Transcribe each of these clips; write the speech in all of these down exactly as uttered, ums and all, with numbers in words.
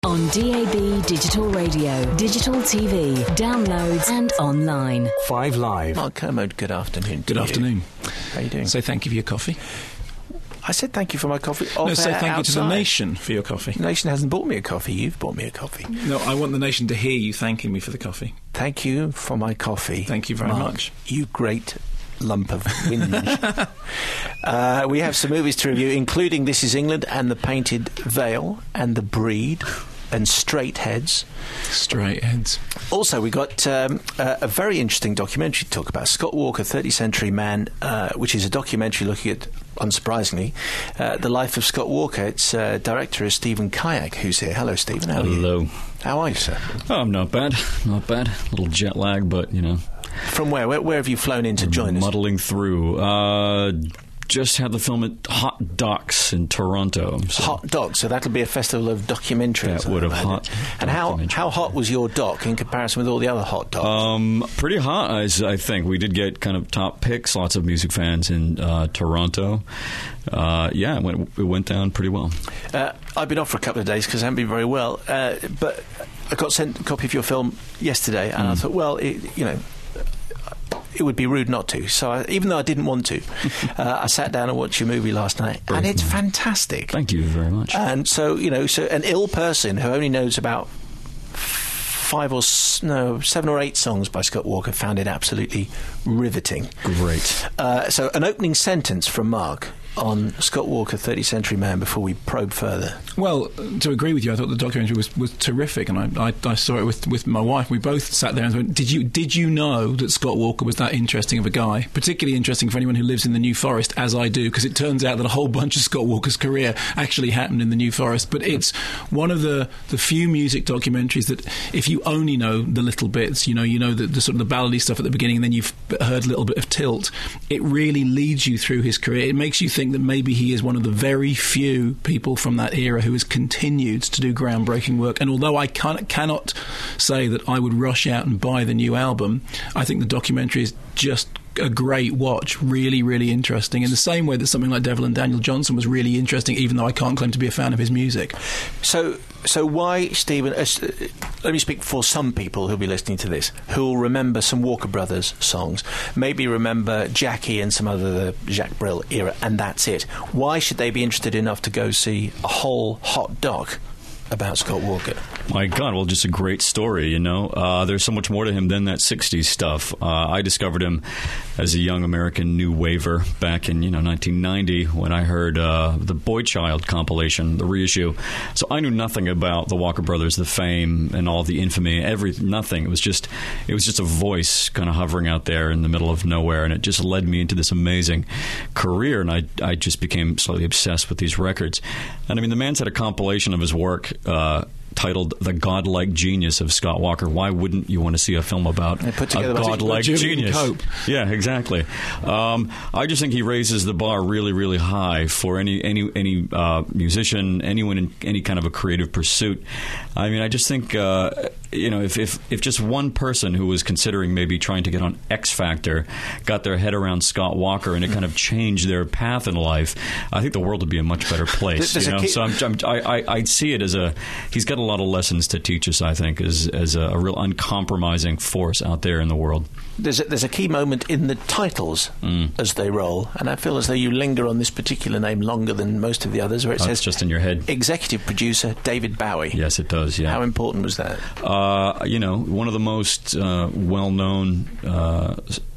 On D A B Digital Radio, digital T V, downloads and online. Five Live. Mark Kermode, good afternoon. Good afternoon. How are you doing? Say thank you for your coffee. I said thank you for my coffee. No, say thank outside. you to the nation for your coffee. The nation hasn't bought me a coffee. You've bought me a coffee. No, I want the nation to hear you thanking me for the coffee. Thank you for my coffee. Thank you very Mark, much. You great lump of whinge. uh, we have some movies to review, including This Is England and The Painted Veil and The Breed and Straight Heads. Straight Heads. Also, we got um, a, a very interesting documentary to talk about, Scott Walker, thirtieth Century Man, uh, which is a documentary looking at, unsurprisingly, uh, the life of Scott Walker. Its uh, director is Stephen Kayak, who's here. Hello, Stephen. How are you? Hello. How are you, sir? Oh, I'm not bad. Not bad. A little jet lag, but, you know. From where? Where, where have you flown in to join us? Muddling through. Uh... Just had the film at Hot Docs in Toronto. So Hot Docs, so that'll be a festival of documentaries. That would have hot. And how how hot was your doc in comparison with all the other hot docs? Um, pretty hot, I, I think. We did get kind of top picks, lots of music fans in uh, Toronto. Uh, yeah, it went, it went down pretty well. Uh, I've been off for a couple of days because I haven't been very well, uh, but I got sent a copy of your film yesterday, and mm. I thought, well, it, you know, it would be rude not to. So I, even though I didn't want to, uh, I sat down and watched your movie last night, and it's fantastic. Thank you very much. And so, you know, so an ill person who only knows about five or s- no seven or eight songs by Scott Walker found it absolutely riveting. Great. Uh, so an opening sentence from Mark on Scott Walker, thirtieth Century Man, before we probe further. Well, to agree with you, I thought the documentary was, was terrific, and I, I, I saw it with, with my wife. We both sat there and went, did you did you know that Scott Walker was that interesting of a guy? Particularly interesting for anyone who lives in the New Forest, as I do, because it turns out that a whole bunch of Scott Walker's career actually happened in the New Forest. But it's one of the, the few music documentaries that, if you only know the little bits, you know, you know the, the sort of the ballady stuff at the beginning, and then you've heard a little bit of Tilt, it really leads you through his career. It makes you think that maybe he is one of the very few people from that era who has continued to do groundbreaking work. And although I can, cannot say that I would rush out and buy the new album, I think the documentary is just a great watch, really, really interesting, in the same way that something like Devil and Daniel Johnson was really interesting, even though I can't claim to be a fan of his music. So, so why, Stephen, uh, let me speak for some people who'll be listening to this, who'll remember some Walker Brothers songs, maybe remember Jackie and some other Jacques Brel era, and that's it. Why should they be interested enough to go see a whole hot doc about Scott Walker? My God, well, just a great story, you know. Uh, there's so much more to him than that sixties stuff. Uh, I discovered him as a young American new waver back in, you know, nineteen ninety when I heard uh, the Boy Child compilation, the reissue. So I knew nothing about the Walker Brothers, the fame and all the infamy, every nothing. It was just, it was just a voice kind of hovering out there in the middle of nowhere, and it just led me into this amazing career, and I, I just became slightly obsessed with these records. And I mean, the man's had a compilation of his work Uh, titled The Godlike Genius of Scott Walker. Why wouldn't you want to see a film about a godlike genius? Cope. Yeah, exactly. Um, I just think he raises the bar really, really high for any any any uh, musician, anyone in any kind of a creative pursuit. I mean, I just think uh, you know, if, if if just one person who was considering maybe trying to get on X Factor got their head around Scott Walker and it kind of changed their path in life, I think the world would be a much better place. There's you know? key- So I'm, I'm, I I I see it as a he's got a lot of lessons to teach us, I think, as as a, a real uncompromising force out there in the world. There's a, there's a key moment in the titles mm. as they roll, and I feel as though you linger on this particular name longer than most of the others, where it oh, says it's just in your head. Executive producer David Bowie. Yes, it does. Yeah. How important was that? Uh, you know, one of the most uh, well-known Uh,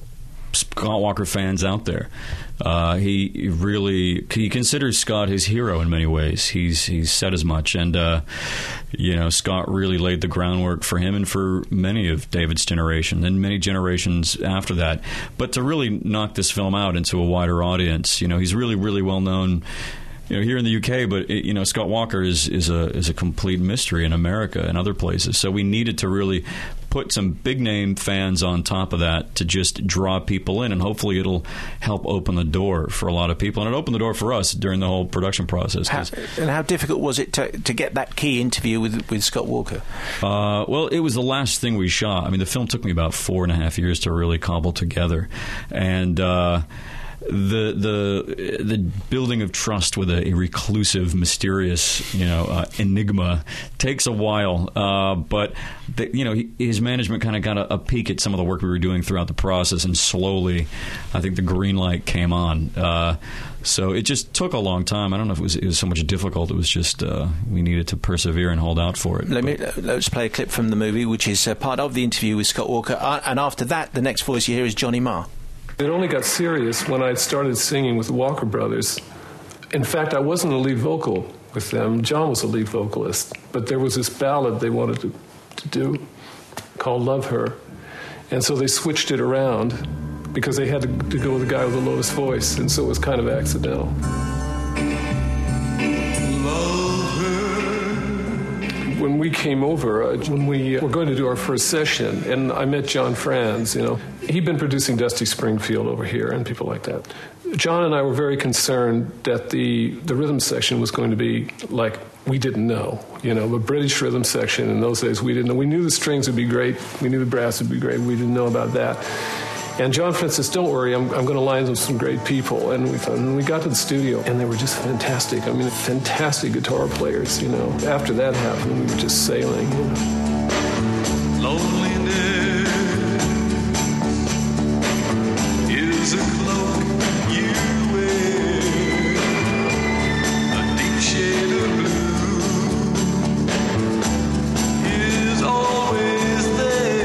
Scott Walker fans out there. Uh, he really he considers Scott his hero in many ways. He's he's said as much, and uh, you know, Scott really laid the groundwork for him and for many of David's generation and many generations after that. But to really knock this film out into a wider audience, you know, he's really really well known, you know, here in the U K, but it, you know, Scott Walker is is a is a complete mystery in America and other places. So we needed to really put some big name fans on top of that to just draw people in, and hopefully it'll help open the door for a lot of people, and it opened the door for us during the whole production process. How, and how difficult was it to to get that key interview with with Scott Walker? Uh, well, it was the last thing we shot. I mean, the film took me about four and a half years to really cobble together, and. Uh, the the the building of trust with a, a reclusive, mysterious, you know, uh, enigma takes a while. Uh, but the, you know, he, his management kind of got a, a peek at some of the work we were doing throughout the process, and slowly, I think the green light came on. Uh, so it just took a long time. I don't know if it was it was so much difficult. It was just uh, we needed to persevere and hold out for it. Let me let's play a clip from the movie, which is uh, part of the interview with Scott Walker, uh, and after that, the next voice you hear is Johnny Marr. It only got serious when I started singing with the Walker Brothers. In fact, I wasn't a lead vocal with them. John was a lead vocalist. But there was this ballad they wanted to, to do called Love Her. And so they switched it around because they had to, to go with a guy with a lowest voice. And so it was kind of accidental. When we came over, uh, when we were going to do our first session, and I met John Franz, you know, he'd been producing Dusty Springfield over here and people like that. John and I were very concerned that the, the rhythm section was going to be like we didn't know, you know, the British rhythm section in those days we didn't know. We knew the strings would be great, we knew the brass would be great, we didn't know about that. And John Franz says, don't worry, I'm, I'm going to line up some great people. And we, and we got to the studio, and they were just fantastic. I mean, fantastic guitar players, you know. After that happened, we were just sailing, you know. Loneliness is a cloak you wear, a deep shade of blue is always there.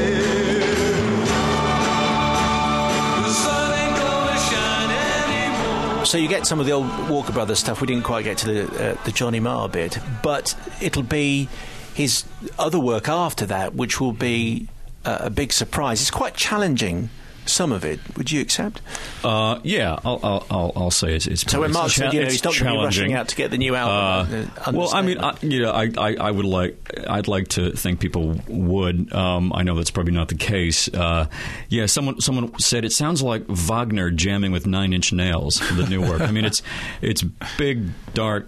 So you get some of the old Walker Brothers stuff. We didn't quite get to the uh, the Johnny Marr bit, but it'll be his other work after that, which will be uh, a big surprise. It's quite challenging, some of it. Would you accept? Uh, yeah, I'll, I'll, I'll, I'll say it's, it's so when Mark said, you know, he's not going to be rushing out to get the new album. Uh, well, I mean, I, you know, I, I, I would like, I'd like to think people would. Um, I know that's probably not the case. Uh, yeah, someone, someone said it sounds like Wagner jamming with Nine Inch Nails. The new work. I mean, it's, it's big, dark,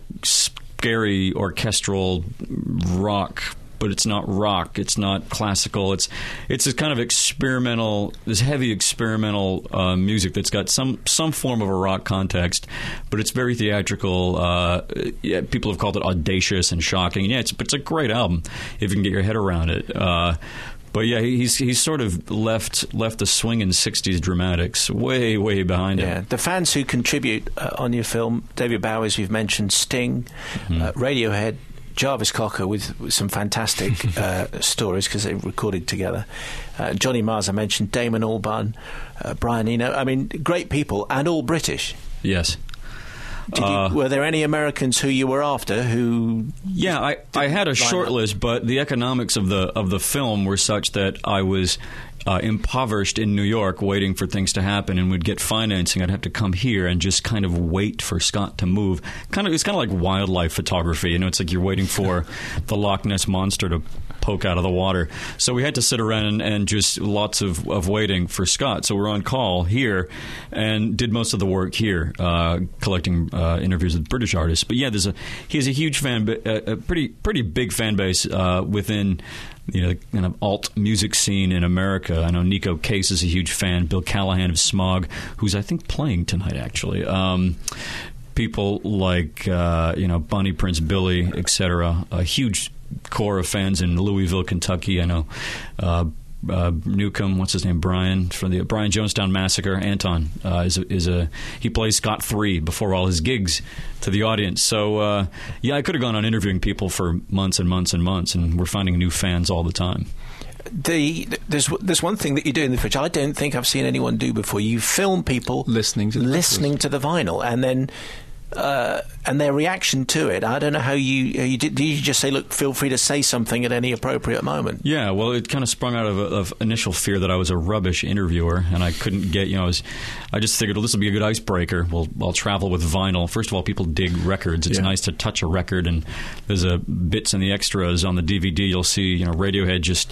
scary, orchestral rock. But it's not rock. It's not classical. It's it's this kind of experimental, this heavy experimental uh, music that's got some some form of a rock context, but it's very theatrical. Uh, yeah, people have called it audacious and shocking. Yeah, it's it's a great album if you can get your head around it. Uh, But yeah, he's he's sort of left left the swinging sixties dramatics way way behind him. Yeah, the fans who contribute uh, on your film, David Bowie, as we've mentioned, Sting, mm-hmm. uh, Radiohead, Jarvis Cocker with, with some fantastic uh, stories because they recorded together. Uh, Johnny Marr, I mentioned, Damon Albarn, uh, Brian Eno. I mean, great people and all British. Yes. Did you, uh, were there any Americans who you were after who? Yeah, I, I had a short up? list, but the economics of the of the film were such that I was uh, impoverished in New York, waiting for things to happen, and would get financing. I'd have to come here and just kind of wait for Scott to move. Kind of, it's kind of like wildlife photography. You know, it's like you're waiting for the Loch Ness monster to poke out of the water. So we had to sit around and, and just lots of, of waiting for Scott. So we're on call here and did most of the work here, uh, collecting uh, interviews with British artists. But yeah, there's a he has a huge fan, a, a pretty pretty big fan base uh, within, you know, the kind of alt music scene in America. I know Nico Case is a huge fan. Bill Callahan of Smog, who's I think playing tonight actually. Um, people like uh, you know Bonnie Prince Billy, et cetera. A huge core of fans in Louisville, Kentucky. I know uh, uh, Newcomb, what's his name, Brian from the Brian Jonestown Massacre. Anton uh, is a, is a he plays Scott three before all his gigs to the audience. So uh, yeah, I could have gone on interviewing people for months and months and months, and we're finding new fans all the time. The, there's there's one thing that you do in the which I don't think I've seen anyone do before. You film people listening to the listening to the vinyl, and then. Uh, and their reaction to it. I don't know how you, how you did. Did you just say, "Look, feel free to say something at any appropriate moment"? Yeah, well, it kind of sprung out of, a, of initial fear that I was a rubbish interviewer and I couldn't get. You know, I, was, I just figured, well, this will be a good icebreaker. We'll I'll travel with vinyl. First of all, people dig records. It's yeah. nice to touch a record, and there's a bits in the extras on the D V D. You'll see, you know, Radiohead just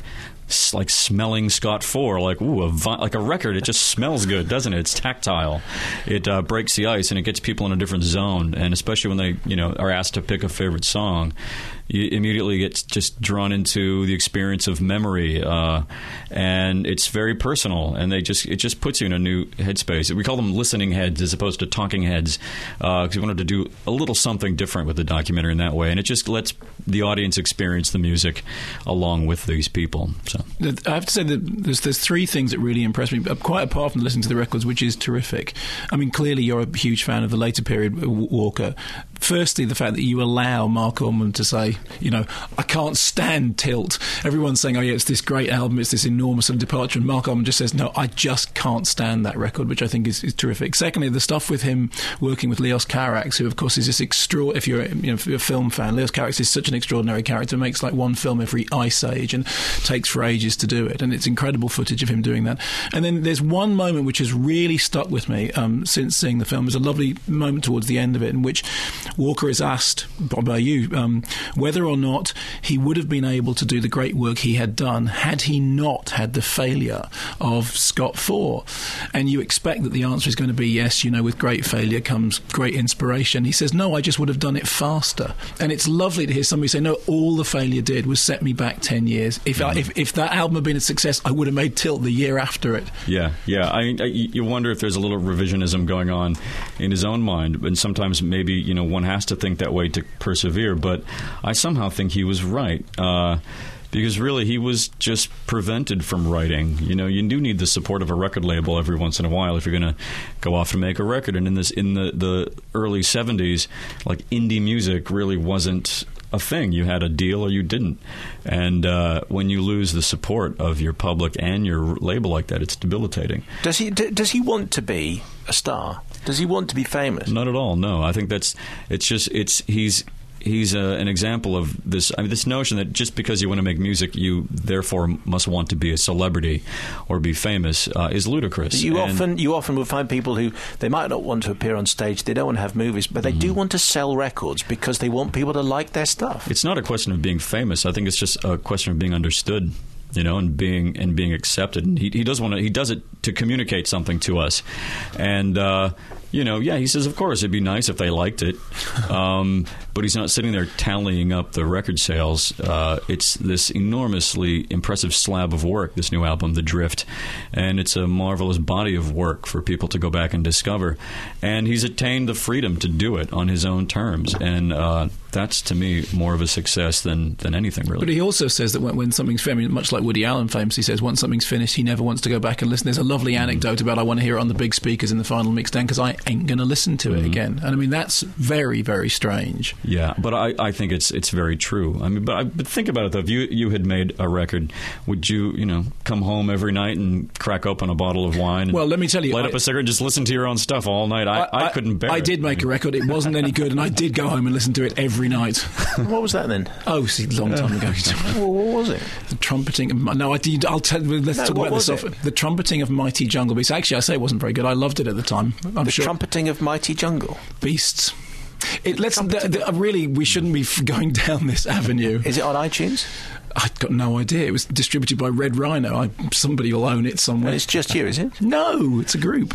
s- like smelling Scott four, like ooh, a vi- like a record. It just smells good, doesn't it? It's tactile. It uh, breaks the ice and it gets people in a different zone. And especially when they, you know, are asked to pick a favorite song, you immediately get just drawn into the experience of memory, uh, and it's very personal. And they just it just puts you in a new headspace. We call them listening heads as opposed to talking heads, because we wanted to do a little something different with the documentary in that way, and it just lets the audience experience the music along with these people. So I have to say that there's there's three things that really impressed me, quite apart from listening to the records, which is terrific. I mean, clearly you're a huge fan of the later period Walker. Firstly, the fact that you allow Mark Orman to say, you know, I can't stand Tilt. Everyone's saying, oh yeah, it's this great album, it's this enormous sort of departure, and Mark Orman just says, no, I just can't stand that record, which I think is, is terrific. Secondly, the stuff with him working with Leos Carax, who of course is this extra. If you're, you know, if you're a film fan, Leos Carax is such an extraordinary character. Makes like one film every Ice Age, and takes for ages to do it. And it's incredible footage of him doing that. And then there's one moment which has really stuck with me um, since seeing the film. There's a lovely moment towards the end of it in which Walker is asked by you um, whether or not he would have been able to do the great work he had done had he not had the failure of Scott four. And you expect that the answer is going to be yes, you know, with great failure comes great inspiration. He says, no, I just would have done it faster. And it's lovely to hear somebody say, no, all the failure did was set me back ten years. If, I, if, if that album had been a success, I would have made Tilt the year after it. Yeah, yeah. I, I, you wonder if there's a little revisionism going on in his own mind, and sometimes maybe, you know, one has to think that way to persevere, but I somehow think he was right. Uh, Because really, he was just prevented from writing. You know, you do need the support of a record label every once in a while if you're going to go off and make a record. And in this, in the, the early seventies, like indie music really wasn't a thing. You had a deal or you didn't. And uh, when you lose the support of your public and your label like that, it's debilitating. Does he? D- does he want to be a star? Does he want to be famous? Not at all. No, I think that's. It's just. It's he's. He's uh, an example of this. I mean, this notion that just because you want to make music, you therefore must want to be a celebrity or be famous uh, is ludicrous. You and often, you often will find people who they might not want to appear on stage. They don't want to have movies, but they mm-hmm. do want to sell records because they want people to like their stuff. It's not a question of being famous. I think it's just a question of being understood. You know, and being and being accepted. And he, he does want to. He does it to communicate something to us, and uh, you know, yeah, he says, of course, it'd be nice if they liked it, um, but he's not sitting there tallying up the record sales. Uh, it's this enormously impressive slab of work, this new album, The Drift, and it's a marvelous body of work for people to go back and discover. And he's attained the freedom to do it on his own terms, and uh, that's to me more of a success than than anything, really. But he also says that when, when something's finished, much like Woody Allen famously says, once something's finished, he never wants to go back and listen. There's a lovely anecdote about I want to hear it on the big speakers in the final mixdown because I ain't going to listen to it mm-hmm. again. And I mean, that's very, very strange. Yeah, but I, I think it's it's very true. I mean, but, I, but think about it though. If you you had made a record, would you you know come home every night and crack open a bottle of wine? And well, let me tell you, light I, up a cigarette, and just listen to your own stuff all night. I, I, I couldn't bear I it. I did make a record. It wasn't any good, and I did go home and listen to it every night. What was that then? Oh, see, a long time ago. Well, what was it? The trumpeting. Of, no, I did. I'll tell. Let's no, talk about this off. The trumpeting of Mighty Jungle Beasts. Actually, I say it wasn't very good. I loved it at the time. I'm the sure. trumpeting of Mighty Jungle Beasts. It, let's th- th- really. We shouldn't be f- going down this avenue. Is it on iTunes? I've got no idea. It was distributed by Red Rhino. I, somebody will own it somewhere. And it's just you, is it? No, it's a group.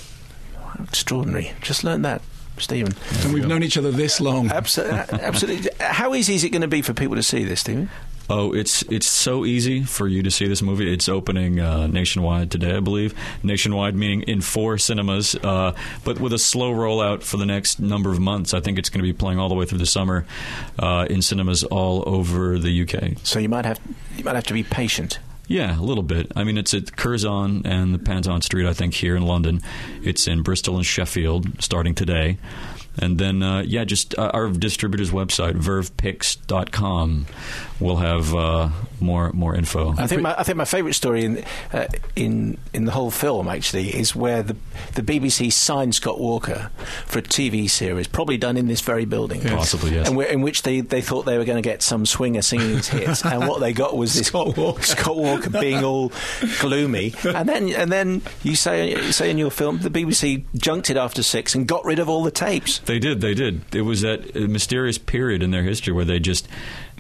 Extraordinary. Just learned that, Stephen. And we've known each other this long. Absolutely. Absolutely. How easy is it going to be for people to see this, Stephen? Oh, it's it's so easy for you to see this movie. It's opening uh, nationwide today, I believe. Nationwide meaning in four cinemas, uh, but with a slow rollout for the next number of months. I think it's going to be playing all the way through the summer uh, in cinemas all over the U K. So you might have you might have to be patient. Yeah, a little bit. I mean, it's at Curzon and the Panton Street, I think, here in London. It's in Bristol and Sheffield starting today. And then, uh, yeah, just uh, our distributor's website, verve pix dot com, will have uh, more more info. I think my, I think my favourite story in uh, in in the whole film actually is where the the B B C signed Scott Walker for a T V series, probably done in this very building, yes. Possibly, yes, and where, in which they, they thought they were going to get some swinger singing his hits, and what they got was this Scott Walker, Scott Walker being all gloomy, and then and then you say you say in your film the B B C junked it after six and got rid of all the tapes. They did, they did. It was that mysterious period in their history where they just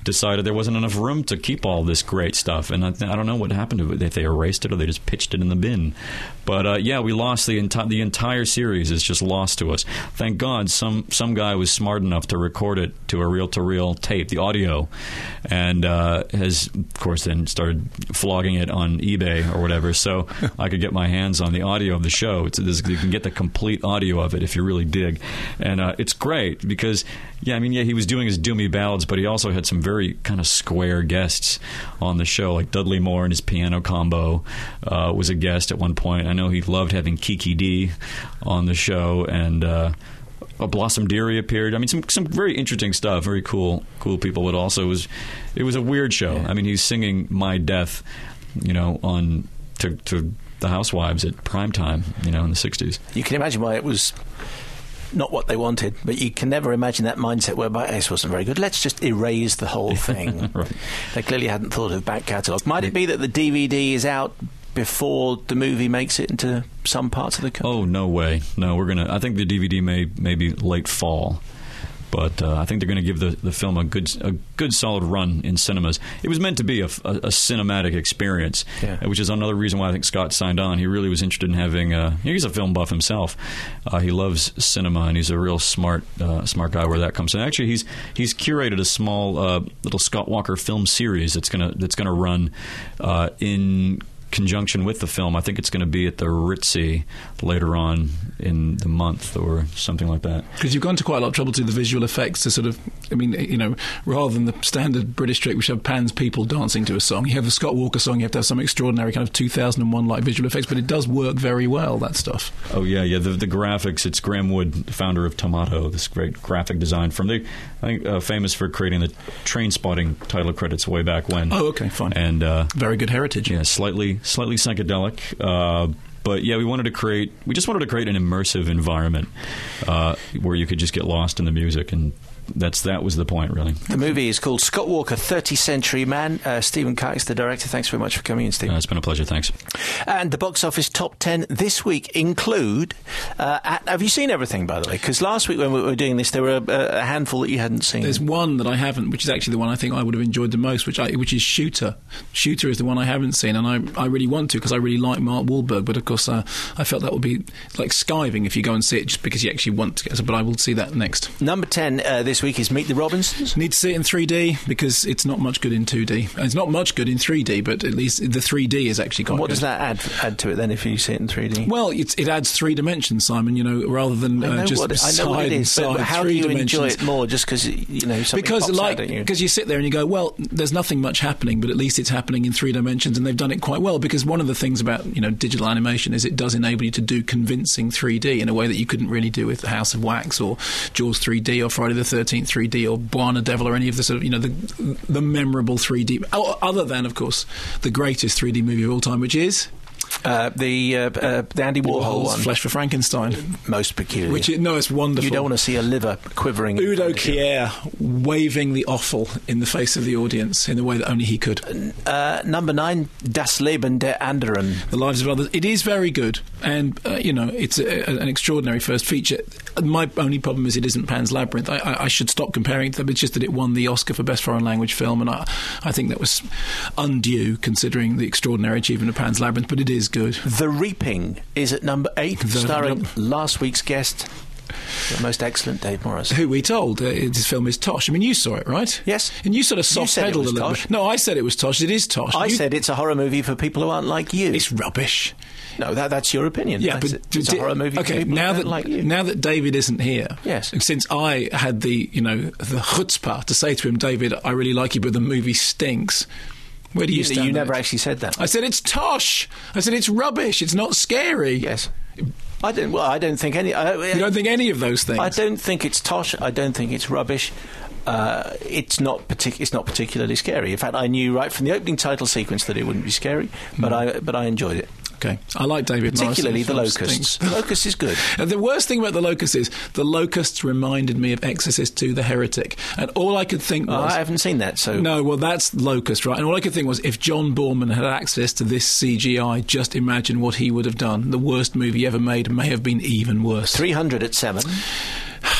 decided there wasn't enough room to keep all this great stuff. And I, th- I don't know what happened to it, if they erased it or they just pitched it in the bin. But uh, yeah, we lost the, enti- the entire series is just lost to us. Thank God some, some guy was smart enough to record it to a reel-to-reel tape, the audio, and uh, has, of course, then started flogging it on eBay or whatever, so I could get my hands on the audio of the show. It's, it's, you can get the complete audio of it if you really dig. And uh, it's great because, yeah, I mean, yeah, he was doing his doomy ballads, but he also had some very kind of square guests on the show, like Dudley Moore and his piano combo uh, was a guest at one point. I know he loved having Kiki D on the show, and uh, Blossom Dearie appeared. I mean, some some very interesting stuff, very cool cool people. But also, it was it was a weird show. Yeah. I mean, he's singing "My Death," you know, on to to the Housewives at prime time, you know, in the sixties. You can imagine why it was not what they wanted, but you can never imagine that mindset whereby this wasn't very good. Let's just erase the whole thing. Right. They clearly hadn't thought of back catalogue. Might it be that the D V D is out before the movie makes it into some parts of the country? Oh, no way. No, we're gonna. I think the D V D may maybe late fall. But uh, I think they're going to give the, the film a good a good solid run in cinemas. It was meant to be a, a, a cinematic experience, yeah. which is another reason why I think Scott signed on. He really was interested in having. Uh, he's a film buff himself. Uh, he loves cinema, and he's a real smart uh, smart guy where that comes from. Actually, he's he's curated a small uh, little Scott Walker film series that's gonna that's gonna run uh, in conjunction with the film. I think it's going to be at the Ritzy later on in the month or something like that. Because you've gone to quite a lot of trouble to do the visual effects to sort of, I mean, you know, rather than the standard British trick which have Pan's people dancing to a song, you have the Scott Walker song, you have to have some extraordinary kind of two thousand one like visual effects, but it does work very well, that stuff. Oh yeah, yeah, the, the graphics, it's Graham Wood, founder of Tomato, this great graphic design from the, I think, uh, famous for creating the Train Spotting title credits way back when. Oh, okay, fine. And uh, very good heritage. Yeah, slightly slightly psychedelic, uh, but yeah, we wanted to create. We just wanted to create an immersive environment uh, where you could just get lost in the music, and that's that was the point, really. The movie is called Scott Walker, thirtieth Century Man. Uh, Stephen Kite, the director. Thanks very much for coming in, Stephen. Uh, it's been a pleasure. Thanks. And the box office top ten this week include. Uh, have you seen everything, by the way? Because last week when we were doing this, there were a, a handful that you hadn't seen. There's one that I haven't, which is actually the one I think I would have enjoyed the most, which I, which is Shooter. Shooter is the one I haven't seen, and I I really want to because I really like Mark Wahlberg. But of course, uh, I felt that would be like skiving if you go and see it just because you actually want to get. But I will see that next. Number ten uh, this week is Meet the Robinsons. Need to see it in three D because it's not much good in two D. It's not much good in three D, but at least the three D is actually quite and what good. does that add add to it then if you see it in three D? Well, it's, it adds three dimensions, Simon, you know, rather than uh, just what, side I know what it is, and side. But how three do you dimensions. enjoy it more just because, you know, something because pops like, out at you? Because you sit there and you go, well, there's nothing much happening, but at least it's happening in three dimensions, and they've done it quite well, because one of the things about, you know, digital animation is it does enable you to do convincing three D in a way that you couldn't really do with House of Wax or Jaws three D or Friday the thirteenth three D or Buona Devil or any of the sort of, you know, the the memorable three D, other than, of course, the greatest three D movie of all time, which is... Uh, the uh, uh, the Andy Warhol one. Flesh for Frankenstein. Most peculiar. Which is, no, it's wonderful. You don't want to see a liver quivering. Udo Kier waving the offal in the face of the audience in a way that only he could. Uh, number nine, Das Leben der Anderen. The Lives of Others. It is very good, and uh, you know, it's a, a, an extraordinary first feature. My only problem is it isn't Pan's Labyrinth. I, I, I should stop comparing it to them. It's just that it won the Oscar for Best Foreign Language Film, and I, I think that was undue considering the extraordinary achievement of Pan's Labyrinth, but it is good. The Reaping is at number eight, The, starring the, last week's guest, the most excellent Dave Morris. Who we told uh, his film is tosh. I mean, you saw it, right? Yes. And you sort of soft-pedaled a little tosh. bit. No, I said it was tosh. It is tosh. I you, said it's a horror movie for people who aren't like you. It's rubbish. No, that, that's your opinion. Yeah, that's but it. It's d- a horror movie okay, for people now who that, don't like you. Now that David isn't here, yes. Since I had the, you know, the chutzpah to say to him, David, I really like you, but the movie stinks. Where do you, you stand? You never it? actually said that. I said it's tosh. I said it's rubbish. It's not scary. Yes. I don't. Well, I don't think any. I, you don't think any of those things? I don't think it's tosh. I don't think it's rubbish. Uh, it's not partic- It's not particularly scary. In fact, I knew right from the opening title sequence that it wouldn't be scary, but mm. I but I enjoyed it. Okay, I like David particularly Morrison, the Locusts. The Locust is good. And the worst thing about the Locusts is the Locusts reminded me of Exorcist two: The Heretic, and all I could think was, oh, I haven't seen that. So no, well, that's Locust, right? And all I could think was, if John Boorman had access to this C G I, just imagine what he would have done. The worst movie ever made may have been even worse. Three hundred at seven.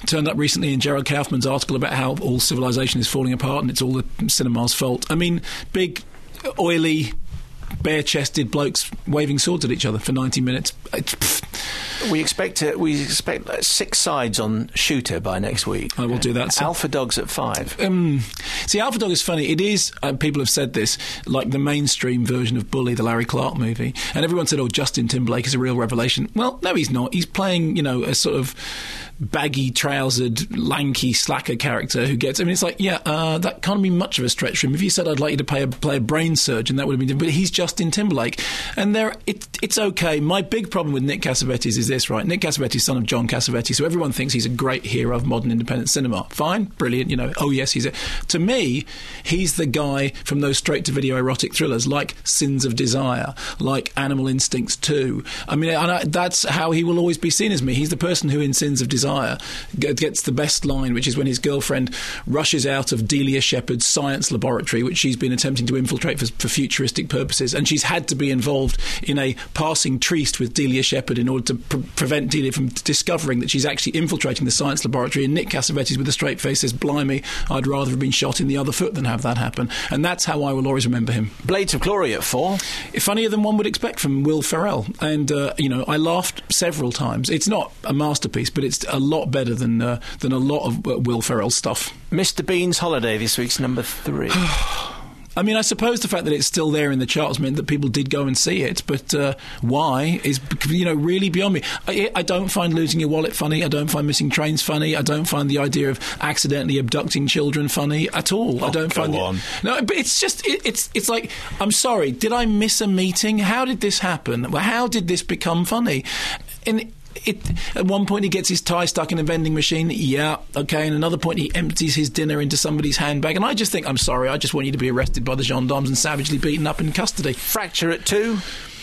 turned up recently in Gerald Kaufman's article about how all civilization is falling apart and it's all the cinema's fault. I mean, big, oily, bare-chested blokes waving swords at each other for ninety minutes. It's, pfft. We expect to, we expect six sides on Shooter by next week. I will do that. So, Alpha Dog's at five. Um, see, Alpha Dog is funny. It is, uh, people have said this, like the mainstream version of Bully, the Larry Clark movie. And everyone said, oh, Justin Timberlake is a real revelation. Well, no, he's not. He's playing, you know, a sort of baggy-trousered, lanky, slacker character who gets... I mean, it's like, yeah, uh, that can't be much of a stretch for him. If you said I'd like you to play a, play a brain surgeon, that would have been different. But he's Justin Timberlake. And there, it, it's okay. My big problem with Nick Cassavetes is this, right? Nick Cassavetes, son of John Cassavetes, so everyone thinks he's a great hero of modern independent cinema. Fine, brilliant, you know, oh yes, he's a... To me, he's the guy from those straight-to-video erotic thrillers like Sins of Desire, like Animal Instincts two. I mean, and I, that's how he will always be seen as me. He's the person who, in Sins of Desire, gets the best line, which is when his girlfriend rushes out of Delia Shepard's science laboratory, which she's been attempting to infiltrate for, for futuristic purposes, and she's had to be involved in a passing tryst with Delia Shepard in order to pre- prevent Delia from discovering that she's actually infiltrating the science laboratory. And Nick Cassavetes, with a straight face, says, blimey, I'd rather have been shot in the other foot than have that happen. And that's how I will always remember him. Blades of Glory at four. Funnier than one would expect from Will Ferrell. And, uh, you know, I laughed several times. It's not a masterpiece, but it's a lot better than uh, than a lot of uh, Will Ferrell stuff. Mister Bean's Holiday, this week's number three. I mean, I suppose the fact that it's still there in the charts meant that people did go and see it, but uh, why is, you know, really beyond me. I, I don't find losing your wallet funny. I don't find missing trains funny. I don't find the idea of accidentally abducting children funny at all. Oh, I don't go find on. it. No, but it's just it, it's it's like, I'm sorry, did I miss a meeting? How did this happen? Well, how did this become funny? And It, at one point he gets his tie stuck in a vending machine, yeah, okay, and another point he empties his dinner into somebody's handbag, and I just think, I'm sorry, I just want you to be arrested by the gendarmes and savagely beaten up in custody. Fracture at two.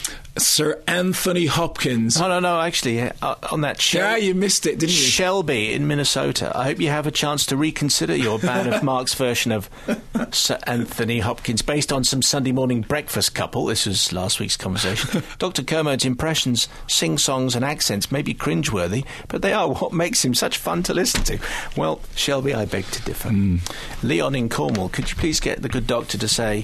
Sir Anthony Hopkins. No, no, no, actually, uh, on that show. Yeah, you missed it, didn't you? Shelby in Minnesota. I hope you have a chance to reconsider your ban of Mark's version of Sir Anthony Hopkins, based on some Sunday morning breakfast couple. This was last week's conversation. Doctor Kermode's impressions, sing-songs and accents may be cringeworthy, but they are what makes him such fun to listen to. Well, Shelby, I beg to differ. Mm. Leon in Cornwall, could you please get the good doctor to say...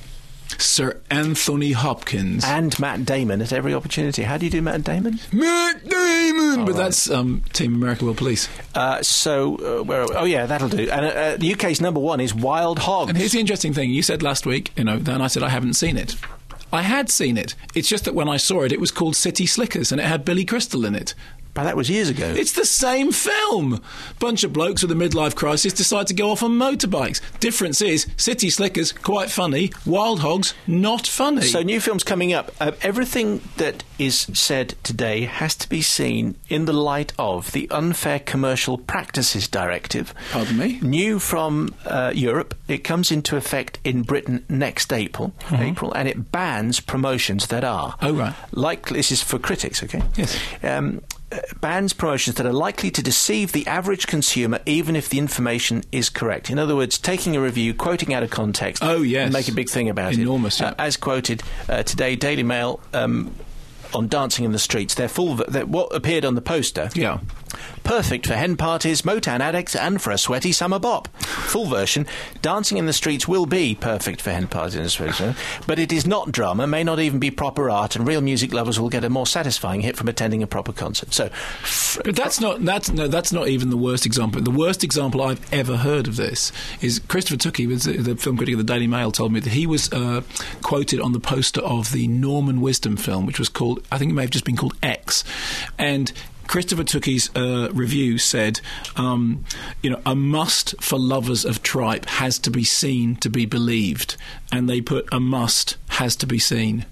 Sir Anthony Hopkins. And Matt Damon at every opportunity. How do you do Matt Damon? Matt Damon! All but right. that's um, Team America World Police. Uh, so, uh, where are we? Oh yeah, that'll do. And uh, the U K's number one is Wild Hogs. And here's the interesting thing. You said last week, you know, then I said I haven't seen it. I had seen it. It's just that when I saw it, it was called City Slickers, and it had Billy Crystal in it. But that was years ago. It's the same film. Bunch of blokes with a midlife crisis decide to go off on motorbikes. Difference is, City Slickers, quite funny. Wild Hogs, not funny. So new films coming up. Uh, everything that is said today has to be seen in the light of the Unfair Commercial Practices Directive. Pardon me? New from uh, Europe. It comes into effect in Britain next April, Mm-hmm. April, and it bans promotions that are... Oh, right. Like, this is for critics, okay? Yes. Um... bans promotions that are likely to deceive the average consumer even if the information is correct. In other words, taking a review, quoting out of context, oh, yes. and make a big thing about Enormous, it. yeah. Uh, as quoted uh, today, Daily Mail, um, on Dancing in the Streets, they're full of, they're, what appeared on the poster... Yeah. Perfect for hen parties, Motown addicts, and for a sweaty summer bop. Full version, Dancing in the Streets will be perfect for hen parties and a sweaty summer, but it is not drama, may not even be proper art, and real music lovers will get a more satisfying hit from attending a proper concert. So, f- But that's not that's no that's not even the worst example. The worst example I've ever heard of this is Christopher Tookie, was the, the film critic of the Daily Mail, told me that he was uh, quoted on the poster of the Norman Wisdom film, which was called, I think it may have just been called X, and Christopher Tookie's uh, review said, um, you know, a must for lovers of tripe has to be seen to be believed, and they put a must has to be seen.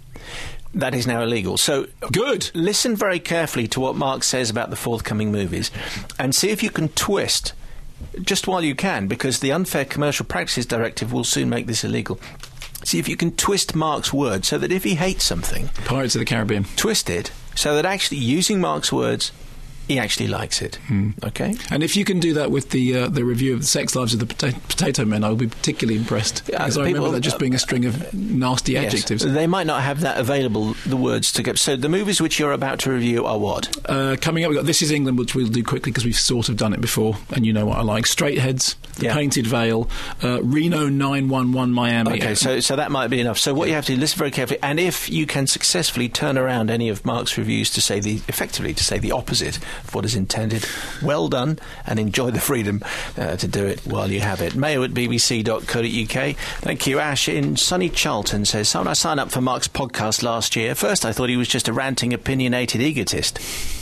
that is now illegal. So good. Listen very carefully to what Mark says about the forthcoming movies and see if you can twist, just while you can, because the Unfair Commercial Practices Directive will soon make this illegal. See if you can twist Mark's words so that if he hates something... Pirates of the Caribbean. Twist it so that actually using Mark's words He actually likes it. Mm. Okay. And if you can do that with the uh, the review of the Sex Lives of the Pota- Potato Men, I will be particularly impressed. Yeah, because I people- remember that just being a string of nasty Yes. adjectives. They might not have that available, the words to go. So the movies which you're about to review are what? Uh, coming up, we've got This Is England, which we'll do quickly because we've sort of done it before, and you know what I like. Straightheads, The Yeah. Painted Veil, uh, Reno nine one one Miami. Okay, so so that might be enough. So what you have to do, listen very carefully, and if you can successfully turn around any of Mark's reviews to say the effectively to say the opposite of what is intended, well done, and enjoy the freedom uh, to do it while you have it. Mayo at b b c dot co dot u k. Thank you. Ash in sunny Charlton says, "So when I signed up for Mark's podcast last year, first I thought he was just a ranting, opinionated egotist."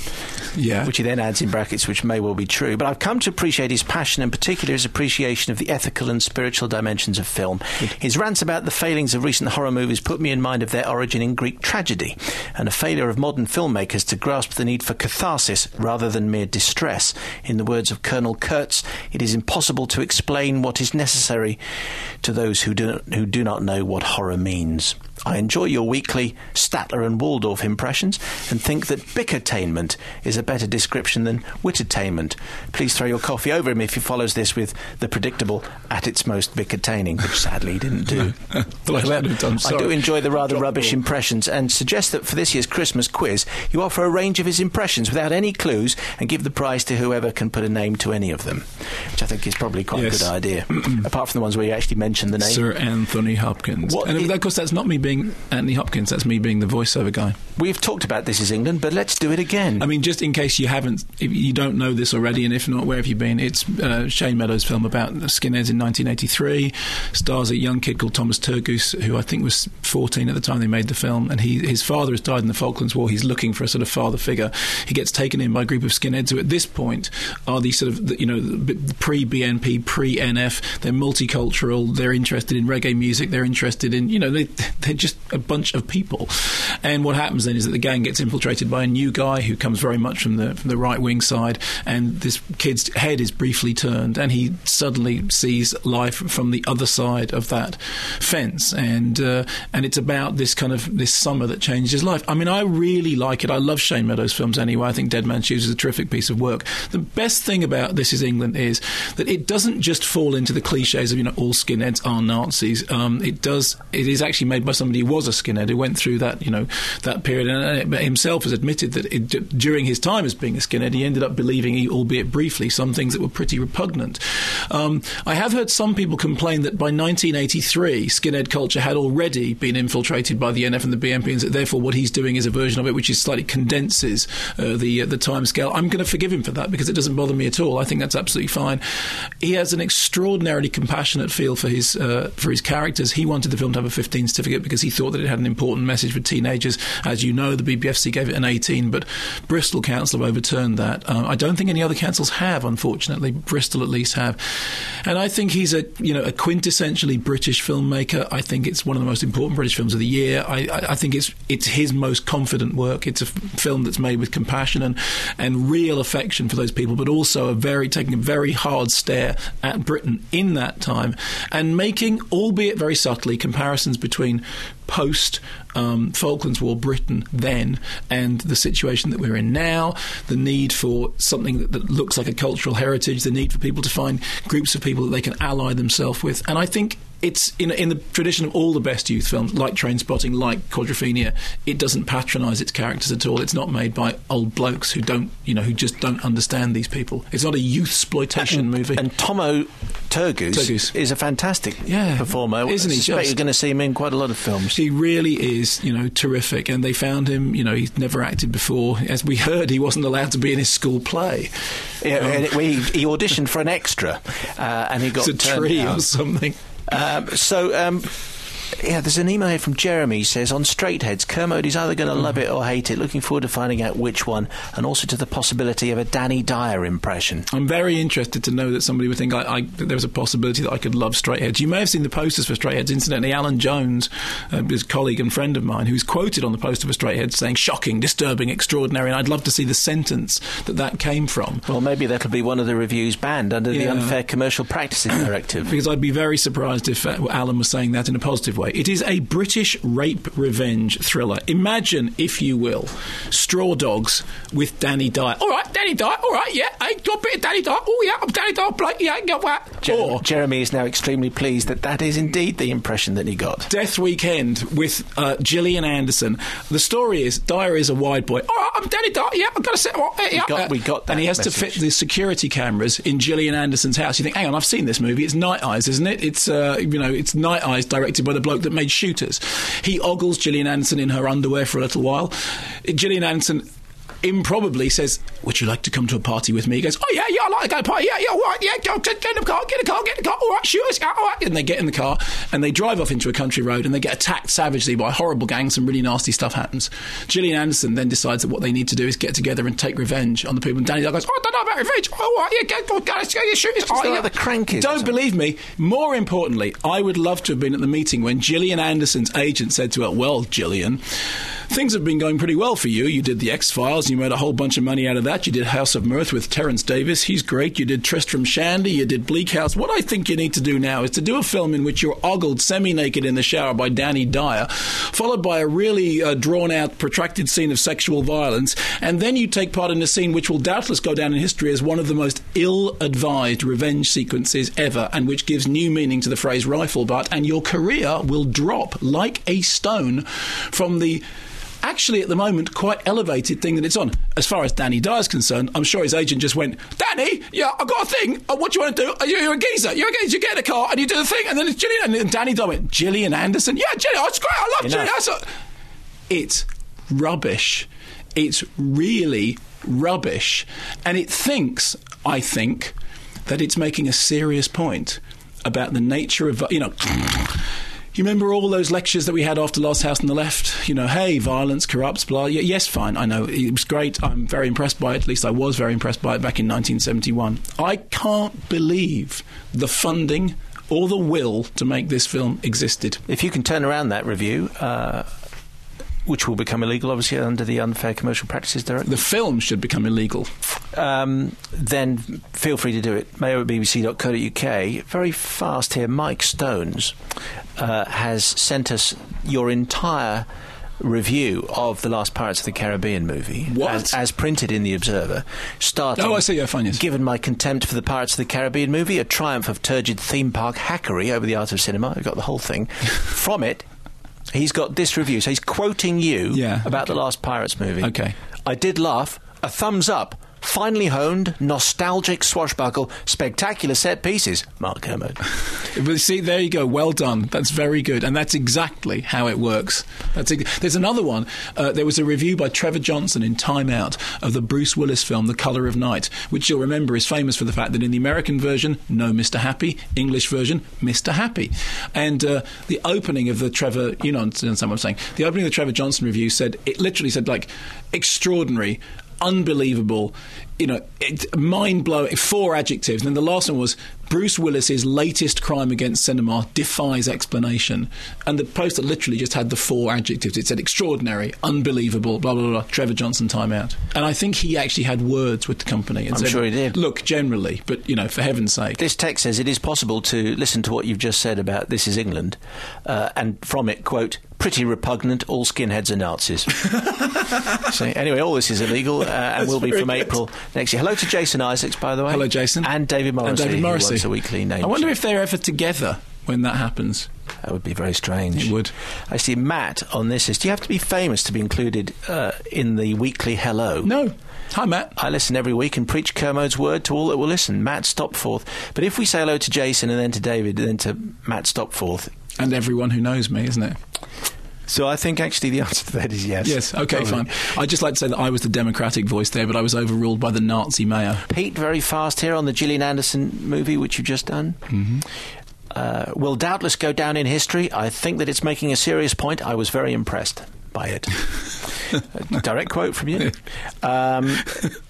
Yeah. Which he then adds in brackets, which may well be true. But I've come to appreciate his passion, and particularly his appreciation of the ethical and spiritual dimensions of film. His rants about the failings of recent horror movies put me in mind of their origin in Greek tragedy, and a failure of modern filmmakers to grasp the need for catharsis rather than mere distress. In the words of Colonel Kurtz, it is impossible to explain what is necessary to those who do not, who do not know what horror means. I enjoy your weekly Statler and Waldorf impressions and think that bickertainment is a better description than wittertainment. Please throw your coffee over him if he follows this with the predictable at its most bickertaining, which sadly he didn't do. Well, I should have done, I sorry. do enjoy the rather Drop rubbish the ball. impressions and suggest that for this year's Christmas quiz you offer a range of his impressions without any clues and give the prize to whoever can put a name to any of them, which I think is probably quite Yes. a good idea, apart from the ones where you actually mention the name. Sir Anthony Hopkins. What and i- of course, that's not me being Anthony Hopkins, that's me being the voiceover guy. We've talked about This Is England, but let's do it again. I mean, just in case you haven't, if you don't know this already, and if not, where have you been? It's uh, Shane Meadows' film about skinheads in nineteen eighty-three. Stars a young kid called Thomas Turgoose, who I think was fourteen at the time they made the film, and he, his father has died in the Falklands War. He's looking for a sort of father figure. He gets taken in by a group of skinheads who, at this point, are the sort of, you know, pre-B N P, pre-N F. They're multicultural. They're interested in reggae music. They're interested in, you know, they, they're just a bunch of people. And what happens then is that the gang gets infiltrated by a new guy who comes very much from the from the right wing side, and this kid's head is briefly turned, and he suddenly sees life from the other side of that fence, and uh, and it's about this kind of this summer that changed his life. I mean, I really like it. I love Shane Meadows' films anyway. I think Dead Man's Shoes is a terrific piece of work. The best thing about This Is England is that it doesn't just fall into the cliches of, you know, all skinheads are Nazis. Um, it does. It is actually made by somebody who was a skinhead, who went through that, you know, that period, and himself has admitted that it, during his time as being a skinhead, he ended up believing, albeit briefly, some things that were pretty repugnant. Um, I have heard some people complain that by nineteen eighty-three, skinhead culture had already been infiltrated by the N F and the B N P, and that therefore what he's doing is a version of it which is slightly condenses uh, the uh, the time scale. I'm going to forgive him for that because it doesn't bother me at all. I think that's absolutely fine. He has an extraordinarily compassionate feel for his uh, for his characters. He wanted the film to have a fifteen certificate because he thought that it had an important message for teenagers. As you know, the B B F C gave it an eighteen, but Bristol Council have overturned that. Uh, I don't think any other councils have, unfortunately. Bristol at least have. And I think he's a you know a quintessentially British filmmaker. I think it's one of the most important British films of the year. I, I, I think it's it's his most confident work. It's a f- film that's made with compassion and, and real affection for those people, but also a very taking a very hard stare at Britain in that time and making, albeit very subtly, comparisons between post um, Falklands War Britain then and the situation that we're in now, the need for something that, that looks like a cultural heritage, the need for people to find groups of people that they can ally themselves with. And I think it's in, in the tradition of all the best youth films, like Trainspotting, like Quadrophenia. It doesn't patronise its characters at all. It's not made by old blokes who don't, you know, who just don't understand these people. It's not a youth-sploitation and, movie. And Tomo Turgoose, Turgoose. is a fantastic Yeah, performer. isn't he I suspect just? you're going to see him in quite a lot of films. He really is, you know, terrific. And they found him, you know, he's never acted before. As we heard, he wasn't allowed to be in his school play. Yeah, Um, and it- he, he auditioned for an extra, uh, and he got It's a turned tree down. or something. Um, so, um, yeah, there's an email here from Jeremy. He says, on Straightheads, Kermode is either going to love it or hate it. Looking forward to finding out which one, and also to the possibility of a Danny Dyer impression. I'm very interested to know that somebody would think I, I, that there was a possibility that I could love Straightheads. You may have seen the posters for Straightheads. Incidentally, Alan Jones, uh, his colleague and friend of mine, who's quoted on the poster for Straightheads saying, shocking, disturbing, extraordinary, and I'd love to see the sentence that that came from. Well, maybe that'll be one of the reviews banned under the Yeah. Unfair Commercial Practices Directive. Because I'd be very surprised if uh, Alan was saying that in a positive way. segue. It is a British rape revenge thriller. Imagine, if you will, Straw Dogs with Danny Dyer. All right, Danny Dyer. All right, yeah. Hey, got a bit of Danny Dyer. Oh, yeah, I'm Danny Dyer. Blake, yeah, got that. Jer- or Jeremy is now extremely pleased that that is indeed the impression that he got. Death Weekend with uh, Gillian Anderson. The story is Dyer is a wide boy. All right, I'm Danny Dyer. Yeah, I've got to say, well, yeah. We got, we got that and he has message. to fit the security cameras in Gillian Anderson's house. You think, hang on, I've seen this movie. It's Night Eyes, isn't it? It's uh, you know, it's Night Eyes, directed by the bloke that made Shooters. He ogles Gillian Anderson in her underwear for a little while. Gillian Anderson improbably says, would you like to come to a party with me? He goes, oh yeah, yeah, I like to go to a party, yeah, yeah, all right, yeah, go, get, get in the car, get in the car, get in the car, all right, shoot us, yeah, all right. And they get in the car and they drive off into a country road and they get attacked savagely by a horrible gang. Some really nasty stuff happens. Gillian Anderson then decides that what they need to do is get together and take revenge on the people. And Danny Dyer goes, oh, I don't know about revenge. Oh, all right, yeah, get, go, go, go, yeah, shoot us. It's Oh, like yeah. the Crankies. Don't believe me. More importantly, I would love to have been at the meeting when Gillian Anderson's agent said to her, well, Gillian, things have been going pretty well for you. You did the X-Files, you made a whole bunch of money out of that. You did House of Mirth with Terence Davis. He's great. You did Tristram Shandy. You did Bleak House. What I think you need to do now is to do a film in which you're ogled semi-naked in the shower by Danny Dyer, followed by a really uh, drawn-out, protracted scene of sexual violence, and then you take part in a scene which will doubtless go down in history as one of the most ill-advised revenge sequences ever, and which gives new meaning to the phrase rifle butt, and your career will drop like a stone from the actually, at the moment, quite elevated thing that it's on. As far as Danny Dyer's concerned, I'm sure his agent just went, Danny, yeah, I've got a thing. Oh, what do you want to do? You're, you're a geezer. You're a geezer. You get in a car and you do the thing, and then it's Gillian. And Danny Dyer went, Gillian Anderson? Yeah, Gillian, oh, it's great. I love Gillian Anderson. It's rubbish. It's really rubbish. And it thinks, I think, that it's making a serious point about the nature of, you know... You remember all those lectures that we had after Last House on the Left? You know, hey, violence corrupts, blah. Y- yes, fine, I know. It was great. I'm very impressed by it. At least I was very impressed by it back in nineteen seventy-one. I can't believe the funding or the will to make this film existed. If you can turn around that review... Uh which will become illegal, obviously, under the Unfair Commercial Practices Directive. The film should become illegal. Um, then feel free to do it. mayo at b b c dot co dot u k. Very fast here, Mike Stones uh, has sent us your entire review of the last Pirates of the Caribbean movie. What? As, as printed in The Observer. Starting, Oh, I see, yeah, fine, yes. Given my contempt for the Pirates of the Caribbean movie, a triumph of turgid theme park hackery over the art of cinema. I've got the whole thing. From it, he's got this review. So he's quoting you Yeah, about okay. the last Pirates movie. Okay. I did laugh. A thumbs up. Finely honed, nostalgic swashbuckle, spectacular set pieces. Mark Kermode. But see, there you go. Well done. That's very good. And that's exactly how it works. That's ex- There's another one. Uh, there was a review by Trevor Johnson in Time Out of the Bruce Willis film The Colour of Night, which you'll remember is famous for the fact that in the American version, no Mister Happy. English version, Mister Happy. And uh, the opening of the Trevor, you know, understand what I'm saying. The opening of the Trevor Johnson review said, it literally said, like, extraordinary, unbelievable, you know, it, mind-blowing, four adjectives. And then the last one was, Bruce Willis's latest crime against cinema defies explanation. And the poster literally just had the four adjectives. It said extraordinary, unbelievable, blah, blah, blah, Trevor Johnson, Time Out. And I think he actually had words with the company. And I'm said, sure he did. Look, generally, but, you know, for heaven's sake. This text says it is possible to listen to what you've just said about This Is England, uh, and from it, quote, pretty repugnant, all skinheads are Nazis. So, anyway, all this is illegal uh, and will be very from good. April next year. Hello to Jason Isaacs, by the way. Hello, Jason. And David Morrissey. And David Morrissey. Who wants a weekly name. I wonder if they're ever together when that happens. That would be very strange. It would. I see Matt on this is, do you have to be famous to be included uh, in the weekly Hello? No. Hi, Matt. I listen every week and preach Kermode's word to all that will listen. Matt Stopforth. But if we say hello to Jason and then to David and then to Matt Stopforth... And everyone who knows me, isn't it? So I think actually the answer to that is yes. Yes, okay, Probably. fine. I'd just like to say that I was the Democratic voice there, but I was overruled by the Nazi mayor. Pete, very fast here on the Gillian Anderson movie, which you've just done. Mm-hmm. Uh, will doubtless go down in history. I think that it's making a serious point. I was very impressed by it. A direct quote from you. Um,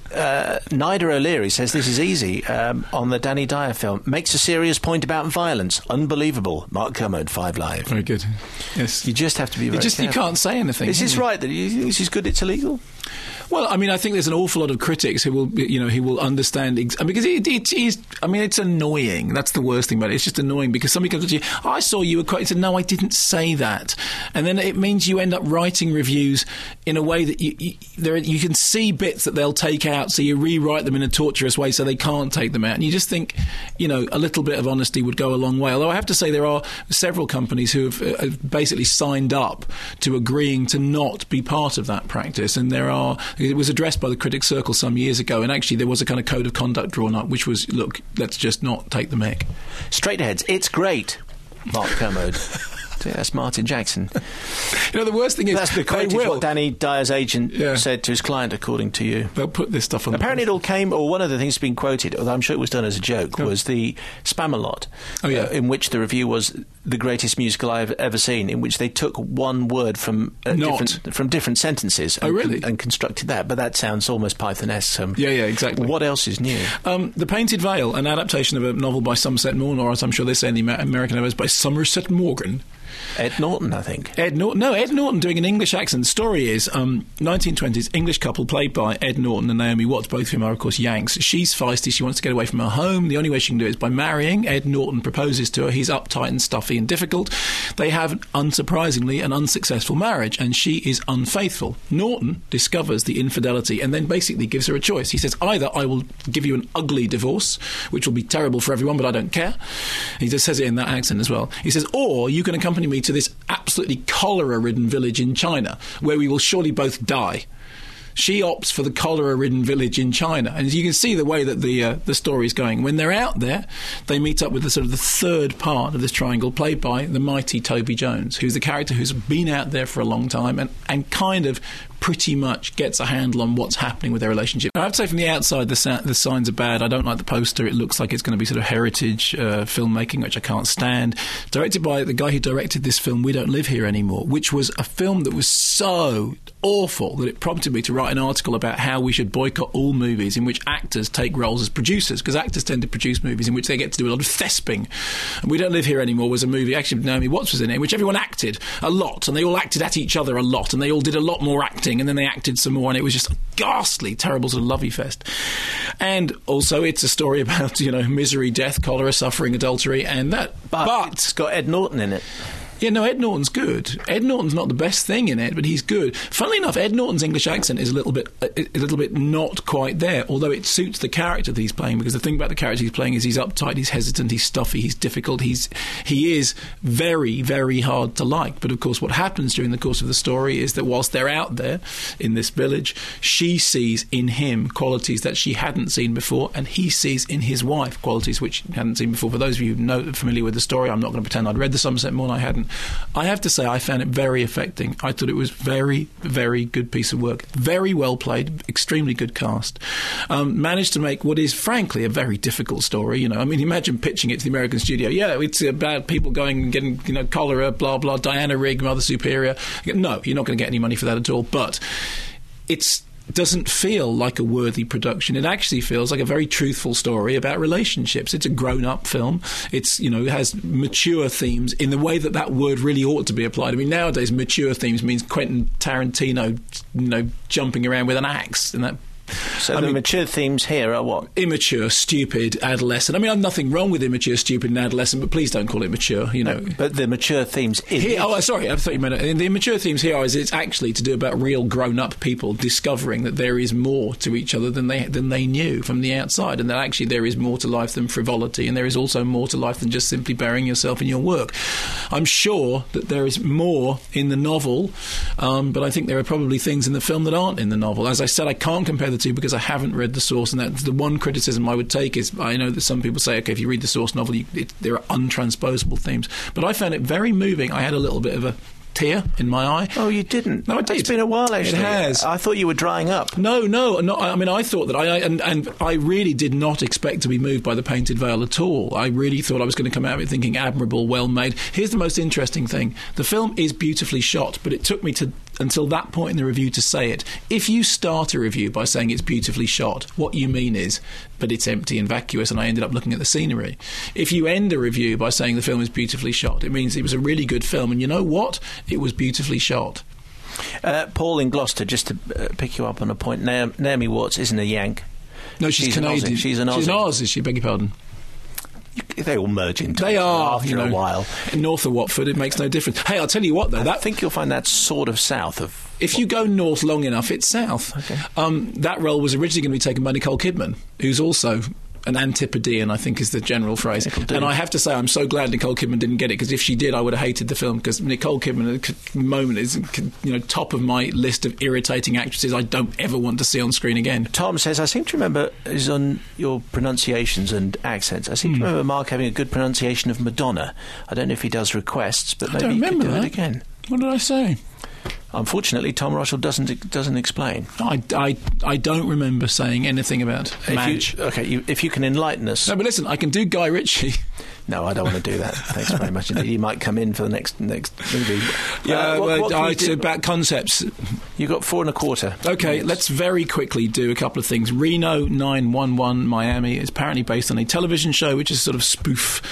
Uh, Nida O'Leary says this is easy um, on the Danny Dyer film. Makes a serious point about violence. Unbelievable. Mark Kermode, Five Live. Very good. Yes. You just have to be very you just careful. You can't say anything. Is this you? right that you, this is good, it's illegal? Well, I mean, I think there's an awful lot of critics who will, you know, who will understand ex- because it, it is. I mean, it's annoying. That's the worst thing about it. It's just annoying because somebody comes to you. Oh, I saw you were quite. He said, no, I didn't say that, and then it means you end up writing reviews in a way that you you, there, you can see bits that they'll take out, so you rewrite them in a torturous way so they can't take them out, and you just think, you know, a little bit of honesty would go a long way. Although I have to say there are several companies who have uh, basically signed up to agreeing to not be part of that practice, and there are. It was addressed by the Critics Circle some years ago, and actually there was a kind of code of conduct drawn up, which was, look, let's just not take the mick. Straightheads, it's great. Mark Kermode. Yeah, that's Martin Jackson. You know, the worst thing is that's the quote they is will. what Danny Dyer's agent yeah. said to his client, according to you. They'll put this stuff on. Apparently, the it all came, or one of the things that's been quoted, although I'm sure it was done as a joke, oh. was the Spamalot, oh, yeah. uh, in which the review was the greatest musical I've ever seen, in which they took one word from uh, different from different sentences. And, oh, really? and constructed that. But that sounds almost Python-esque. Um, yeah, yeah, exactly. What else is new? Um, The Painted Veil, an adaptation of a novel by Somerset Maugham, or as I'm sure they say in the Amer- American novels, by Somerset Morgan. Ed Norton, I think. Ed Norton, no, Ed Norton doing an English accent. The story is um, nineteen twenties English couple played by Ed Norton and Naomi Watts, both of whom are, of course, Yanks. She's feisty. She wants to get away from her home. The only way she can do it is by marrying. Ed Norton proposes to her. He's uptight and stuffy and difficult. They have, unsurprisingly, an unsuccessful marriage, and she is unfaithful. Norton discovers the infidelity and then basically gives her a choice. He says, either I will give you an ugly divorce, which will be terrible for everyone, but I don't care. He just says it in that accent as well. He says, or you can accompany me to this absolutely cholera-ridden village in China, where we will surely both die. She opts for the cholera-ridden village in China, and you can see the way that the uh, the story is going. When they're out there, they meet up with the sort of the third part of this triangle, played by the mighty Toby Jones, who's the character who's been out there for a long time and, and kind of pretty much gets a handle on what's happening with their relationship. I have to say, from the outside, the, sa- the signs are bad. I don't like the poster. It looks like it's going to be sort of heritage uh, filmmaking, which I can't stand. Directed by the guy who directed this film, We Don't Live Here Anymore, which was a film that was so awful that it prompted me to write an article about how we should boycott all movies in which actors take roles as producers, because actors tend to produce movies in which they get to do a lot of thesping. And We Don't Live Here Anymore was a movie, actually Naomi Watts was in it, in which everyone acted a lot, and they all acted at each other a lot, and they all did a lot more acting, and then they acted some more, and it was just a ghastly, terrible sort of lovey fest. And also it's a story about, you know, misery, death, cholera, suffering, adultery, and that. But, but it's got Ed Norton in it. Yeah, no, Ed Norton's good. Ed Norton's not the best thing in it, but he's good. Funnily enough, Ed Norton's English accent is a little bit, a, a little bit not quite there, although it suits the character that he's playing, because the thing about the character he's playing is he's uptight, he's hesitant, he's stuffy, he's difficult, he's he is very, very hard to like. But of course, what happens during the course of the story is that whilst they're out there in this village, she sees in him qualities that she hadn't seen before, and he sees in his wife qualities which he hadn't seen before. For those of you who know familiar with the story, I'm not going to pretend I'd read the Somerset Maugham, I hadn't. I have to say I found it very affecting. I thought it was very, very good piece of work. Very well played, extremely good cast. Um, managed to make what is, frankly, a very difficult story. You know, I mean, imagine pitching it to the American studio. Yeah, it's about people going and getting, you know, cholera, blah, blah, Diana Rigg, Mother Superior. No, you're not going to get any money for that at all. But it's doesn't feel like a worthy production. It actually feels like a very truthful story about relationships. It's a grown-up film. It's, you know, it has mature themes in the way that that word really ought to be applied. I mean, nowadays, mature themes means Quentin Tarantino, you know, jumping around with an axe, and that. So I the mean, mature themes here are what? Immature, stupid, adolescent. I mean, I've nothing wrong with immature, stupid and adolescent, but please don't call it mature, you know. No, but the mature themes in here, it. oh, sorry, I thought you meant it. The immature themes here is it's actually to do about real grown-up people discovering that there is more to each other than they than they knew from the outside, and that actually there is more to life than frivolity, and there is also more to life than just simply burying yourself in your work. I'm sure that there is more in the novel, um, but I think there are probably things in the film that aren't in the novel. As I said, I can't compare the two because I haven't read the source, and that's the one criticism I would take is I know that some people say, okay, if you read the source novel, you, it, there are untransposable themes, but I found it very moving. I had a little bit of a tear in my eye. Oh, you didn't? No, I did. It's been a while, actually. It has. I thought you were drying up. No, no, no. I mean, I thought that I, I and, and I really did not expect to be moved by The Painted Veil at all. I really thought I was going to come out of it thinking admirable, well made. Here's the most interesting thing: the film is beautifully shot, but it took me to until that point in the review to say it. If you start a review by saying it's beautifully shot, what you mean is, but it's empty and vacuous, and I ended up looking at the scenery. If you end a review by saying the film is beautifully shot, it means it was a really good film, and you know what? It was beautifully shot. Uh, Paul in Gloucester, just to uh, pick you up on a point, Na- Naomi Watts isn't a Yank. No, she's, she's Canadian. An Aussie. She's an Aussie. She's an Aussie, she, beg your pardon. They all merge into They it are, after you know, a while. North of Watford, it makes no difference. Hey, I'll tell you what, though. I that think you'll find that sort of south of... If you go north long enough, it's south. Okay. Um, that role was originally going to be taken by Nicole Kidman, who's also an Antipodean, I think is the general phrase. And I have to say, I'm so glad Nicole Kidman didn't get it, because if she did, I would have hated the film, because Nicole Kidman at the moment is, you know, top of my list of irritating actresses I don't ever want to see on screen again. Tom says, I seem to remember, is on your pronunciations and accents, I seem mm. to remember Mark having a good pronunciation of Madonna. I don't know if he does requests, but maybe you could do that. it again. What did I say? Unfortunately, Tom Russell doesn't doesn't explain. I, I, I don't remember saying anything about Madge. If you, okay, you, if you can enlighten us. No, but listen, I can do Guy Ritchie. No, I don't want to do that. Thanks very much indeed. You might come in for the next next movie. Yeah, uh, what, well, what I, it's about concepts. You got four and a quarter. Okay, yes. Let's very quickly do a couple of things. Reno nine one one Miami is apparently based on a television show which is sort of spoof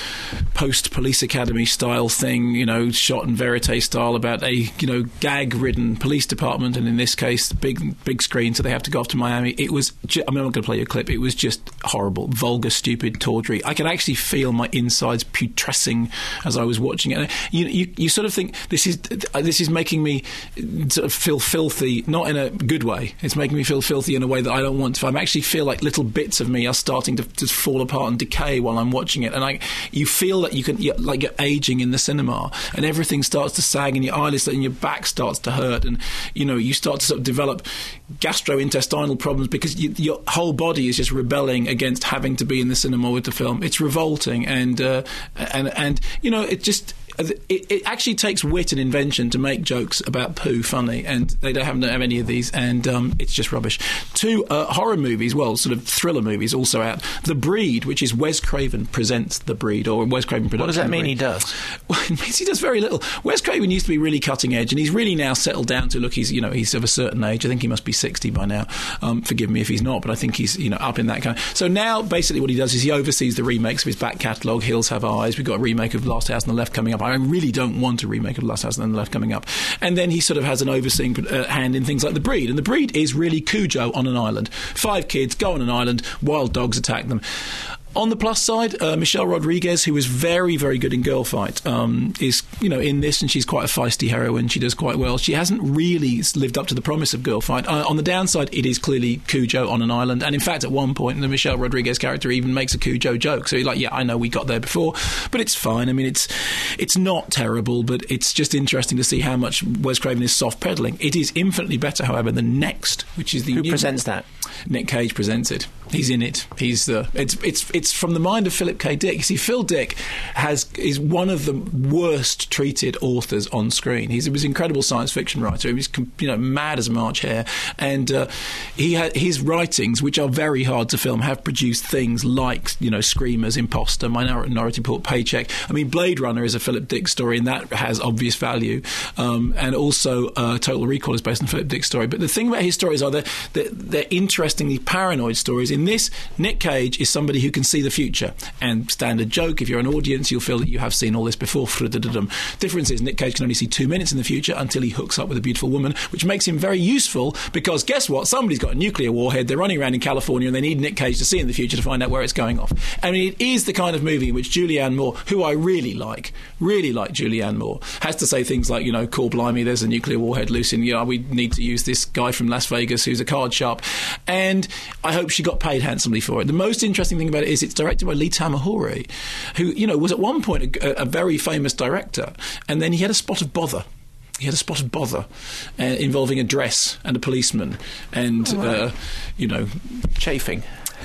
post-Police Academy style thing, you know, shot in verite style about a, you know, gag-ridden police department, and in this case, big big screen, so they have to go off to Miami. It was, ju- I mean, I'm not going to play you a clip. It was just horrible, vulgar, stupid, tawdry. I could actually feel my insides putrescing as I was watching it. You, you, you sort of think, this is this is making me sort of feel filthy, not in a good way. It's making me feel filthy in a way that I don't want to. I actually feel like little bits of me are starting to just fall apart and decay while I'm watching it, and I, you feel that you can, you're, like you're aging in the cinema, and everything starts to sag, and your eyelids and your back starts to hurt, and you know you start to sort of develop gastrointestinal problems because you, your whole body is just rebelling against having to be in the cinema with the film. It's revolting, and uh, and and you know it just. It, it actually takes wit and invention to make jokes about poo funny, and they don't have, don't have any of these, and um, it's just rubbish. Two uh, horror movies, well, sort of thriller movies, also out. The Breed, which is Wes Craven presents The Breed, or Wes Craven production. What does that mean he does? Well, it means he does very little. Wes Craven used to be really cutting edge, and he's really now settled down to, look, he's, you know, he's of a certain age. I think he must be sixty by now. Um, forgive me if he's not, but I think he's, you know, up in that kind of... So now, basically, what he does is he oversees the remakes of his back catalogue. Hills Have Eyes. We've got a remake of Last House on the Left coming up. I really don't want a remake of Last House on the Left coming up. And then he sort of has an overseeing uh, hand in things like The Breed. And The Breed is really Cujo on an island. Five kids go on an island, wild dogs attack them. On the plus side, uh, Michelle Rodriguez, who was very, very good in Girl Fight, um, is, you know, in this, and she's quite a feisty heroine. She does quite well. She hasn't really lived up to the promise of Girl Fight. Uh, on the downside, it is clearly Cujo on an island. And in fact, at one point, the Michelle Rodriguez character even makes a Cujo joke. So you're like, yeah, I know we got there before, but it's fine. I mean, it's it's not terrible, but it's just interesting to see how much Wes Craven is soft peddling. It is infinitely better, however, than Next, which is the Who new presents that? Nick Cage presents it. He's in it. He's the. It's it's it's from the mind of Philip K. Dick. You see, Phil Dick has is one of the worst treated authors on screen. He's, he was an incredible science fiction writer. He was, you know, mad as a March hare, and uh, he had his writings, which are very hard to film, have produced things like, you know, Screamers, Imposter, Minority Report, Paycheck. I mean, Blade Runner is a Philip Dick story, and that has obvious value. Um, and also, uh, Total Recall is based on Philip Dick's story. But the thing about his stories are that they're, they're interestingly paranoid stories. In this, Nick Cage is somebody who can see the future. And standard joke, if you're an audience, you'll feel that you have seen all this before. Difference is Nick Cage can only see two minutes in the future until he hooks up with a beautiful woman, which makes him very useful because guess what? Somebody's got a nuclear warhead, they're running around in California, and they need Nick Cage to see in the future to find out where it's going off. I mean, it is the kind of movie in which Julianne Moore, who I really like, really like Julianne Moore, has to say things like, you know, call blimey, there's a nuclear warhead loose in, you know, we need to use this guy from Las Vegas who's a card sharp. And I hope she got paid handsomely for it. The most interesting thing about it is it's directed by Lee Tamahori, who, you know, was at one point a, a very famous director, and then he had a spot of bother. He had a spot of bother uh, involving a dress and a policeman and, oh, right. uh, you know... Chafing.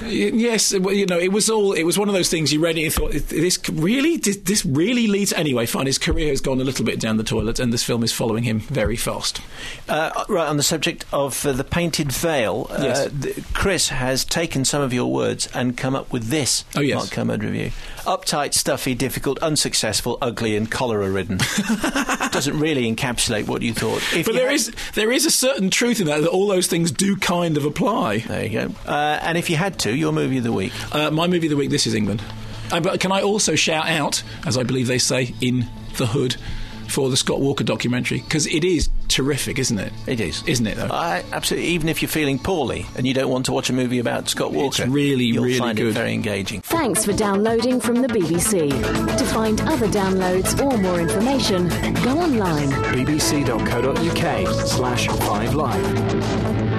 Yes, well, you know, it was all. It was one of those things you read it and thought, "This really, did this really leads." Anyway, fine. His career has gone a little bit down the toilet, and this film is following him very fast. Uh, right, on the subject of uh, The Painted Veil, yes. uh, th- Chris has taken some of your words and come up with this. Oh yes, Mark Kermode review. Uptight, stuffy, difficult, unsuccessful, ugly, and cholera-ridden. Doesn't really encapsulate what you thought. If but you there had- is there is a certain truth in that, that all those things do kind of apply. There you go. Uh, and if you had to, your movie of the week. Uh, my movie of the week, This Is England. Uh, but can I also shout out, as I believe they say, in the hood, for the Scott Walker documentary? Because it is terrific, isn't it? It is. Isn't it, though? I, absolutely. Even if you're feeling poorly and you don't want to watch a movie about Scott Walker, It's really, you'll really find good. it very engaging. Thanks for downloading from the B B C. To find other downloads or more information, go online. bbc.co.uk slash five live.